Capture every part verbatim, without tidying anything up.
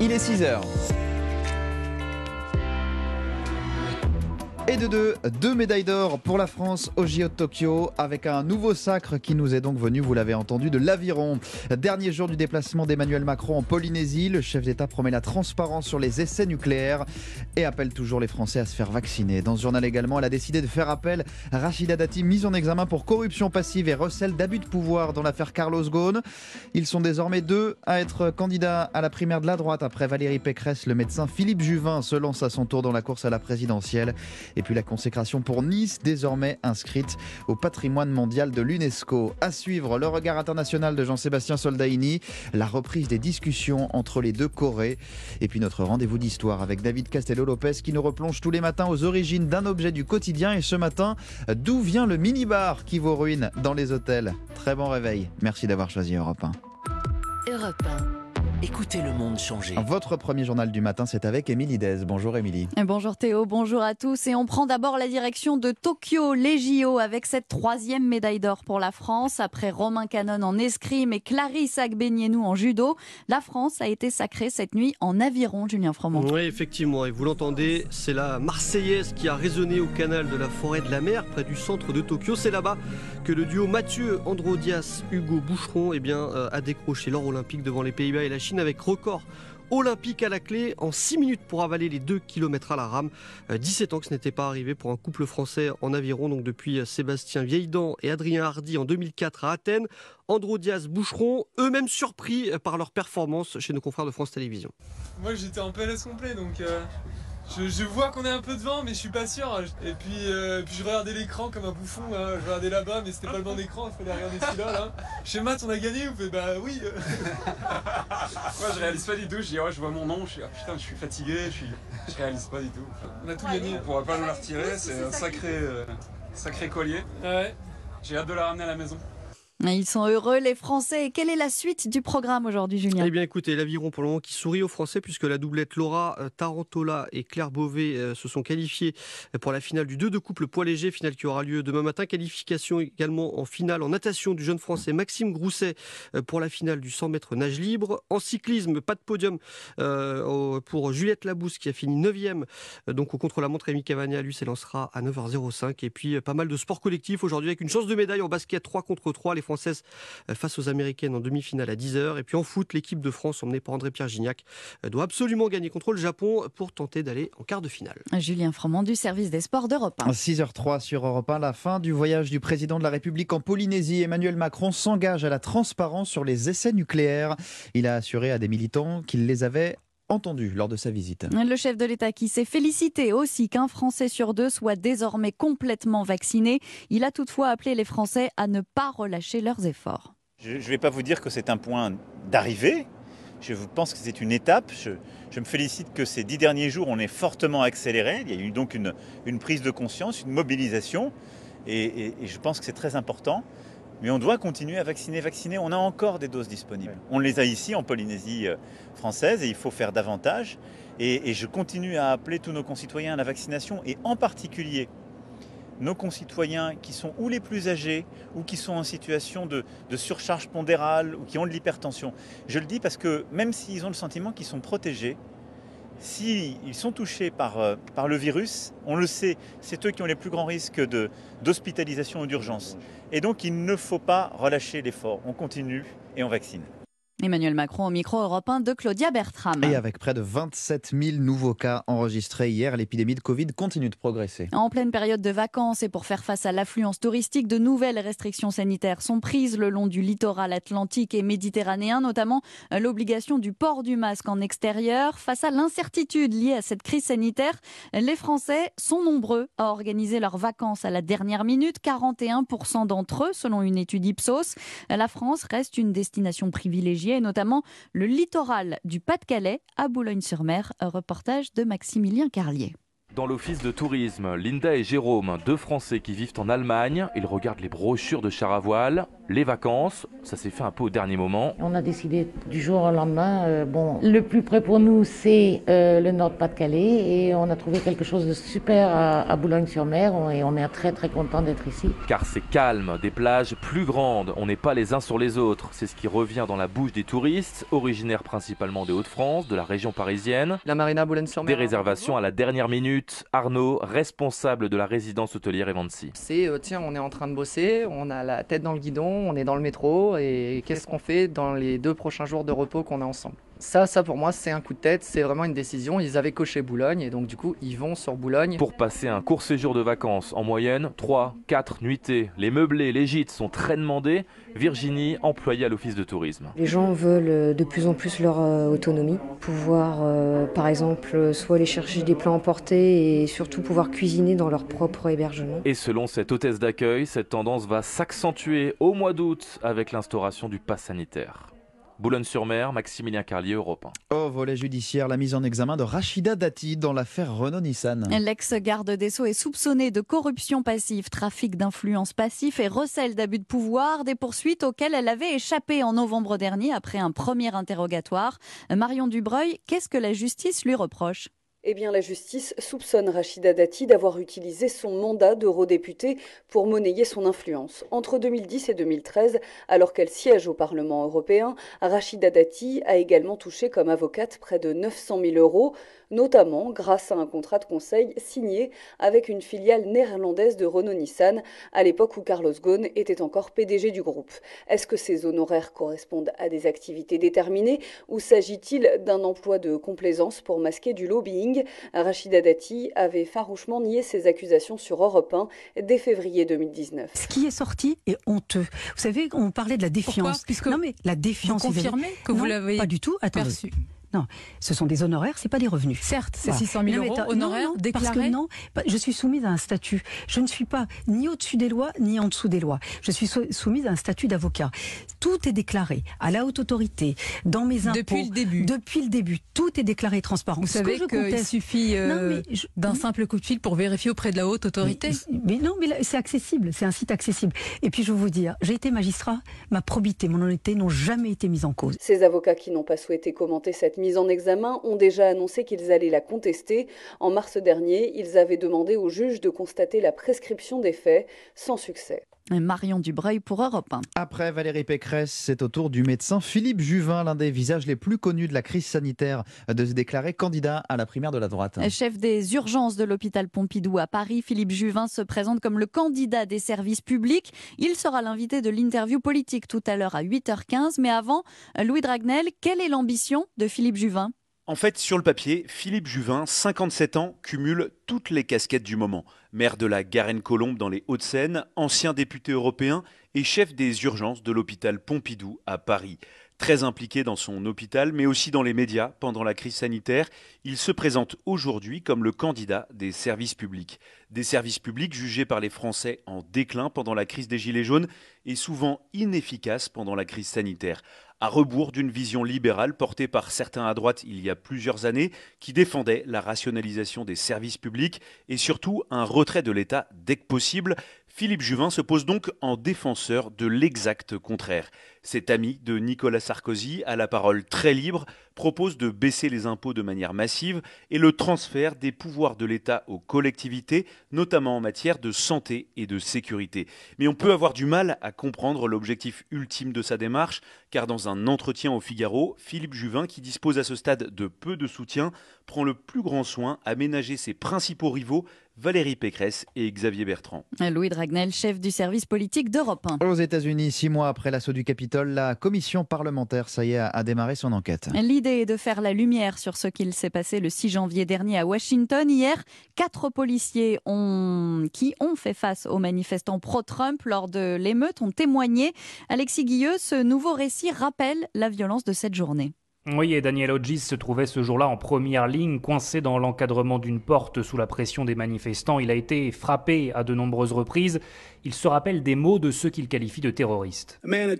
Il est six heures. Et de deux, deux médailles d'or pour la France au J O de Tokyo, avec un nouveau sacre qui nous est donc venu, vous l'avez entendu, de l'Aviron. Dernier jour du déplacement d'Emmanuel Macron en Polynésie, le chef d'État promet la transparence sur les essais nucléaires et appelle toujours les Français à se faire vacciner. Dans ce journal également, elle a décidé de faire appel à Rachida Dati, mise en examen pour corruption passive et recel d'abus de pouvoir dans l'affaire Carlos Ghosn. Ils sont désormais deux à être candidats à la primaire de la droite. Après Valérie Pécresse, le médecin Philippe Juvin se lance à son tour dans la course à la présidentielle. Et puis la consécration pour Nice, désormais inscrite au patrimoine mondial de l'UNESCO. À suivre, le regard international de Jean-Sébastien Soldaini, la reprise des discussions entre les deux Corées. Et puis notre rendez-vous d'histoire avec David Castello-Lopez qui nous replonge tous les matins aux origines d'un objet du quotidien. Et ce matin, d'où vient le minibar qui vous ruine dans les hôtels? Très bon réveil. Merci d'avoir choisi Europe un. Europe un. Écoutez le monde changer. Votre premier journal du matin, c'est avec Émilie Dez. Bonjour Émilie. Bonjour Théo, bonjour à tous. Et on prend d'abord la direction de Tokyo, les J O, avec cette troisième médaille d'or pour la France. Après Romain Canon en escrime et Clarisse Agbenienou en judo, la France a été sacrée cette nuit en aviron, Julien Froment. Oui, effectivement. Et vous l'entendez, c'est la Marseillaise qui a résonné au canal de la Forêt de la Mer, près du centre de Tokyo. C'est là-bas que le duo Mathieu Androdias, Hugo Boucheron eh bien, euh, a décroché l'or olympique devant les Pays-Bas et la Chine, avec record olympique à la clé en six minutes pour avaler les deux kilomètres à la rame. Euh, dix-sept ans que ce n'était pas arrivé pour un couple français en aviron, donc depuis euh, Sébastien Vieilledent et Adrien Hardy en deux mille quatre à Athènes. Androdias Boucheron, eux-mêmes surpris par leur performance chez nos confrères de France Télévisions. Moi j'étais en P L S complet, donc euh, je, je vois qu'on est un peu devant, mais je suis pas sûr. Et puis, euh, puis je regardais l'écran comme un bouffon, hein. Je regardais là-bas, mais c'était pas le bon écran, il fallait regarder celui-là. Là. Chez Matt, on a gagné, vous faites bah oui. Moi je réalise pas du tout, je dis ouais, je vois mon nom, je suis ah, putain, je suis fatigué, je, suis... je réalise pas du tout. On a tout gagné. On pourra pas nous la retirer, c'est un sacré, euh, sacré collier. Ouais. J'ai hâte de la ramener à la maison. Ils sont heureux, les Français. Et quelle est la suite du programme aujourd'hui, Julien ? Eh bien, écoutez, l'Aviron pour le moment qui sourit aux Français, puisque la doublette Laura Tarantola et Claire Beauvais se sont qualifiées pour la finale du deux de couple poids léger, finale qui aura lieu demain matin. Qualification également en finale en natation du jeune Français Maxime Grousset pour la finale du cent mètres nage libre. En cyclisme, pas de podium pour Juliette Labousse qui a fini neuvième. Donc au contre-la-montre, Rémi Cavagna, lui, s'élancera à neuf heures zéro cinq. Et puis pas mal de sports collectifs aujourd'hui avec une chance de médaille en basket trois contre trois. Les Françaises face aux Américaines en demi-finale à dix heures. Et puis en foot, l'équipe de France, emmenée par André-Pierre Gignac, doit absolument gagner contre le Japon pour tenter d'aller en quart de finale. Julien Froment du service des sports d'Europe un. six heures zéro trois sur Europe un, la fin du voyage du président de la République en Polynésie. Emmanuel Macron s'engage à la transparence sur les essais nucléaires. Il a assuré à des militants qu'il les avait entendu lors de sa visite. Le chef de l'État qui s'est félicité aussi qu'un Français sur deux soit désormais complètement vacciné. Il a toutefois appelé les Français à ne pas relâcher leurs efforts. Je ne vais pas vous dire que c'est un point d'arrivée. Je pense que c'est une étape. Je, je me félicite que ces dix derniers jours, on ait fortement accéléré. Il y a eu donc une, une prise de conscience, une mobilisation. Et, et, et je pense que c'est très important. Mais on doit continuer à vacciner, vacciner. On a encore des doses disponibles. On les a ici en Polynésie française et il faut faire davantage. Et, et je continue à appeler tous nos concitoyens à la vaccination et en particulier nos concitoyens qui sont ou les plus âgés ou qui sont en situation de, de surcharge pondérale ou qui ont de l'hypertension. Je le dis parce que même s'ils ont le sentiment qu'ils sont protégés, s'ils sont touchés par, euh, par le virus, on le sait, c'est eux qui ont les plus grands risques de, d'hospitalisation ou d'urgence. Et donc il ne faut pas relâcher l'effort. On continue et on vaccine. Emmanuel Macron au micro Europe un de Claudia Bertram. Et avec près de vingt-sept mille nouveaux cas enregistrés hier, l'épidémie de Covid continue de progresser. En pleine période de vacances et pour faire face à l'affluence touristique, de nouvelles restrictions sanitaires sont prises le long du littoral atlantique et méditerranéen, notamment l'obligation du port du masque en extérieur. Face à l'incertitude liée à cette crise sanitaire, les Français sont nombreux à organiser leurs vacances à la dernière minute. quarante et un pour cent d'entre eux, selon une étude Ipsos. La France reste une destination privilégiée, et notamment le littoral du Pas-de-Calais à Boulogne-sur-Mer. Un reportage de Maximilien Carlier. Dans l'office de tourisme, Linda et Jérôme, deux Français qui vivent en Allemagne, ils regardent les brochures de chars à voile, les vacances, ça s'est fait un peu au dernier moment. On a décidé du jour au lendemain, euh, bon, le plus près pour nous c'est euh, le Nord-Pas-de-Calais et on a trouvé quelque chose de super à, à Boulogne-sur-Mer et on est très très content d'être ici. Car c'est calme, des plages plus grandes, on n'est pas les uns sur les autres, c'est ce qui revient dans la bouche des touristes, originaires principalement des Hauts-de-France, de la région parisienne. La marina Boulogne-sur-Mer. Des réservations à la dernière minute, Arnaud, responsable de la résidence hôtelière Evancy. C'est euh, tiens, on est en train de bosser, on a la tête dans le guidon, on est dans le métro et qu'est-ce qu'on fait dans les deux prochains jours de repos qu'on a ensemble. Ça, ça pour moi c'est un coup de tête, c'est vraiment une décision. Ils avaient coché Boulogne et donc du coup ils vont sur Boulogne. Pour passer un court séjour de vacances, en moyenne trois, quatre nuitées. Les meublés, les gîtes sont très demandés. Virginie, employée à l'office de tourisme. Les gens veulent de plus en plus leur euh, autonomie, pouvoir euh, par exemple soit aller chercher des plats emportés et surtout pouvoir cuisiner dans leur propre hébergement. Et selon cette hôtesse d'accueil, cette tendance va s'accentuer au mois d'août avec l'instauration du pass sanitaire. Boulogne-sur-Mer, Maximilien Carlier, Europe un. Au volet judiciaire, la mise en examen de Rachida Dati dans l'affaire Renault-Nissan. L'ex-garde des Sceaux est soupçonnée de corruption passive, trafic d'influence passif et recel d'abus de pouvoir, des poursuites auxquelles elle avait échappé en novembre dernier après un premier interrogatoire. Marion Dubreuil, qu'est-ce que la justice lui reproche ? Eh bien, la justice soupçonne Rachida Dati d'avoir utilisé son mandat d'eurodéputée pour monnayer son influence. Entre deux mille dix et deux mille treize, alors qu'elle siège au Parlement européen, Rachida Dati a également touché comme avocate près de neuf cent mille euros, notamment grâce à un contrat de conseil signé avec une filiale néerlandaise de Renault-Nissan, à l'époque où Carlos Ghosn était encore P D G du groupe. Est-ce que ces honoraires correspondent à des activités déterminées ou s'agit-il d'un emploi de complaisance pour masquer du lobbying ? Rachida Dati avait farouchement nié ces accusations sur Europe un dès février deux mille dix-neuf. Ce qui est sorti est honteux. Vous savez, on parlait de la défiance. Pourquoi ? Puisque non mais la défiance. Vous confirmez que vous non, l'avez pas du tout. Attendez. perçu. Non, ce sont des honoraires, c'est pas des revenus. Certes, c'est voilà. six cent mille non, euros non, honoraires non, déclarés. Parce que non, je suis soumise à un statut. Je ne suis pas ni au-dessus des lois, ni en dessous des lois. Je suis soumise à un statut d'avocat. Tout est déclaré à la haute autorité, dans mes impôts. Depuis le début. Depuis le début. Tout est déclaré transparent. Vous Ce savez que qu'il conteste... suffit euh, je... d'un simple coup de fil pour vérifier auprès de la haute autorité. Mais, mais non, mais là, c'est accessible. C'est un site accessible. Et puis je vais vous dire, j'ai été magistrat, ma probité, mon honnêteté n'ont jamais été mises en cause. Ces avocats qui n'ont pas souhaité commenter cette mise en examen ont déjà annoncé qu'ils allaient la contester. En mars dernier, ils avaient demandé au juge de constater la prescription des faits, sans succès. Marion Dubreuil pour Europe un. Après Valérie Pécresse, c'est au tour du médecin Philippe Juvin, l'un des visages les plus connus de la crise sanitaire, de se déclarer candidat à la primaire de la droite. Chef des urgences de l'hôpital Pompidou à Paris, Philippe Juvin se présente comme le candidat des services publics. Il sera l'invité de l'interview politique tout à l'heure à huit heures quinze. Mais avant, Louis Dragnel, quelle est l'ambition de Philippe Juvin ? En fait, sur le papier, Philippe Juvin, cinquante-sept ans, cumule toutes les casquettes du moment. Maire de la Garenne-Colombes dans les Hauts-de-Seine, ancien député européen et chef des urgences de l'hôpital Pompidou à Paris. Très impliqué dans son hôpital, mais aussi dans les médias pendant la crise sanitaire, il se présente aujourd'hui comme le candidat des services publics. Des services publics jugés par les Français en déclin pendant la crise des Gilets jaunes et souvent inefficaces pendant la crise sanitaire. À rebours d'une vision libérale portée par certains à droite il y a plusieurs années qui défendaient la rationalisation des services publics et surtout un retrait de l'État dès que possible, Philippe Juvin se pose donc en défenseur de l'exact contraire. Cet ami de Nicolas Sarkozy, à la parole très libre, propose de baisser les impôts de manière massive et le transfert des pouvoirs de l'État aux collectivités, notamment en matière de santé et de sécurité. Mais on peut avoir du mal à comprendre l'objectif ultime de sa démarche, car dans un entretien au Figaro, Philippe Juvin, qui dispose à ce stade de peu de soutien, prend le plus grand soin à ménager ses principaux rivaux, Valérie Pécresse et Xavier Bertrand. Louis Dragnel, chef du service politique d'Europe un. Aux États-Unis, six mois après l'assaut du Capitole, la commission parlementaire, ça y est, a démarré son enquête. L'idée est de faire la lumière sur ce qu'il s'est passé le six janvier dernier à Washington. Hier, quatre policiers ont... qui ont fait face aux manifestants pro-Trump lors de l'émeute ont témoigné. Alexis Guilleux, ce nouveau récit rappelle la violence de cette journée. Oui, et Daniel Hodges se trouvait ce jour-là en première ligne, coincé dans l'encadrement d'une porte sous la pression des manifestants. Il a été frappé à de nombreuses reprises. il se rappelle des mots de ceux qu'il qualifie de terroristes.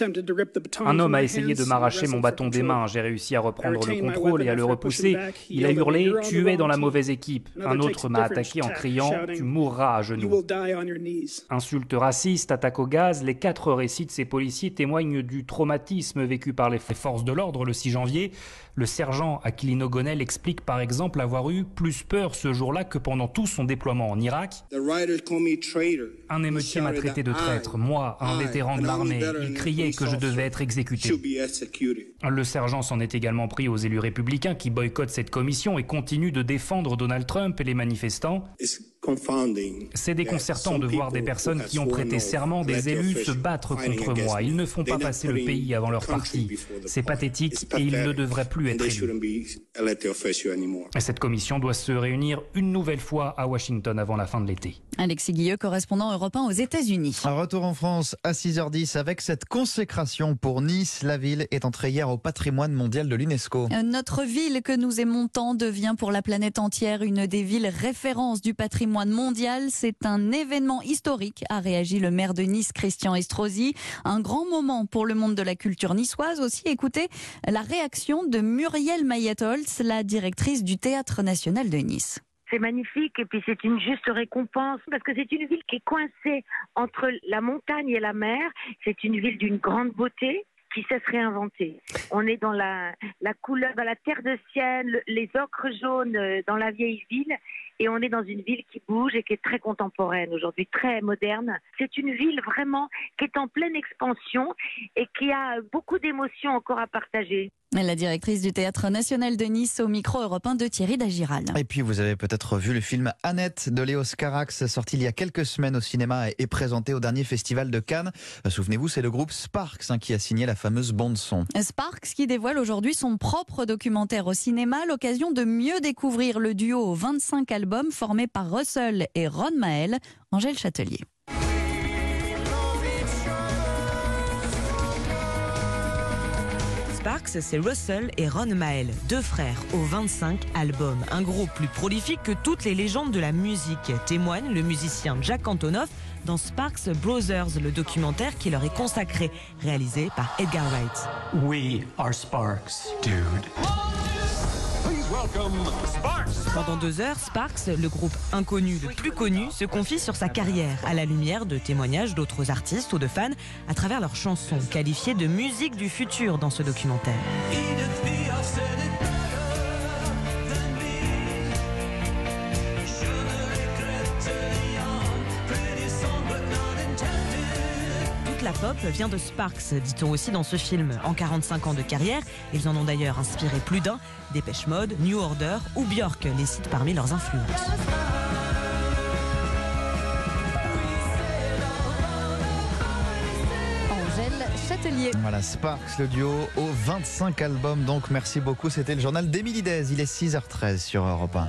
Un homme a essayé de m'arracher mon bâton des mains, j'ai réussi à reprendre le contrôle et à le repousser. Il a hurlé « Tu es dans la mauvaise équipe ». Un autre m'a attaqué en criant « Tu mourras à genoux ». Insultes racistes, attaques au gaz, les quatre récits de ces policiers témoignent du traumatisme vécu par les forces de l'ordre le six janvier. Le sergent Aquilino Gonel explique par exemple avoir eu plus peur ce jour-là que pendant tout son déploiement en Irak. Un émeutier m'a traité de traître, moi, un vétéran de l'armée. Il criait que je devais être exécuté. Le sergent s'en est également pris aux élus républicains qui boycottent cette commission et continuent de défendre Donald Trump et les manifestants. C'est déconcertant de voir des personnes qui ont prêté serment, des élus, se battre contre moi. Ils ne font pas passer le pays avant leur parti. C'est pathétique et ils ne devraient plus être élus. Cette commission doit se réunir une nouvelle fois à Washington avant la fin de l'été. Alexis Guilleux, correspondant Europe un aux États-Unis. Un retour en France à six heures dix avec cette consécration pour Nice. La ville est entrée hier au patrimoine mondial de l'UNESCO. Notre ville que nous aimons tant devient pour la planète entière une des villes références du patrimoine mondial. C'est un événement historique, a réagi le maire de Nice, Christian Estrosi. Un grand moment pour le monde de la culture niçoise aussi. Écoutez la réaction de Muriel Mayet-Holtz, la directrice du Théâtre national de Nice. C'est magnifique et puis c'est une juste récompense parce que c'est une ville qui est coincée entre la montagne et la mer. C'est une ville d'une grande beauté qui sait se réinventer. On est dans la, la couleur, dans la terre de ciel, les ocres jaunes dans la vieille ville. Et on est dans une ville qui bouge et qui est très contemporaine aujourd'hui, très moderne. C'est une ville vraiment qui est en pleine expansion et qui a beaucoup d'émotions encore à partager. La directrice du Théâtre national de Nice au micro Europe un de Thierry Dagiral. Et puis vous avez peut-être vu le film Annette de Léos Carax, sorti il y a quelques semaines au cinéma et présenté au dernier festival de Cannes. Souvenez-vous, c'est le groupe Sparks hein, qui a signé la fameuse bande-son. Sparks qui dévoile aujourd'hui son propre documentaire au cinéma, l'occasion de mieux découvrir le duo aux vingt-cinq albums formé par Russell et Ron Mael. Angèle Châtelier. Sparks, c'est Russell et Ron Mael, deux frères aux vingt-cinq albums. Un groupe plus prolifique que toutes les légendes de la musique, témoigne le musicien Jack Antonoff dans Sparks Brothers, le documentaire qui leur est consacré, réalisé par Edgar Wright. We are Sparks, dude. Pendant deux heures, Sparks, le groupe inconnu le plus connu, se confie sur sa carrière à la lumière de témoignages d'autres artistes ou de fans à travers leurs chansons, qualifiées de musique du futur dans ce documentaire. La pop vient de Sparks, dit-on aussi dans ce film. En quarante-cinq ans de carrière, ils en ont d'ailleurs inspiré plus d'un. Dépêche Mode, New Order ou Björk les citent parmi leurs influences. Angèle Châtelier. Voilà, Sparks, le duo aux vingt-cinq albums. Donc merci beaucoup, c'était le journal d'Émilie Dez. Il est six heures treize sur Europe un.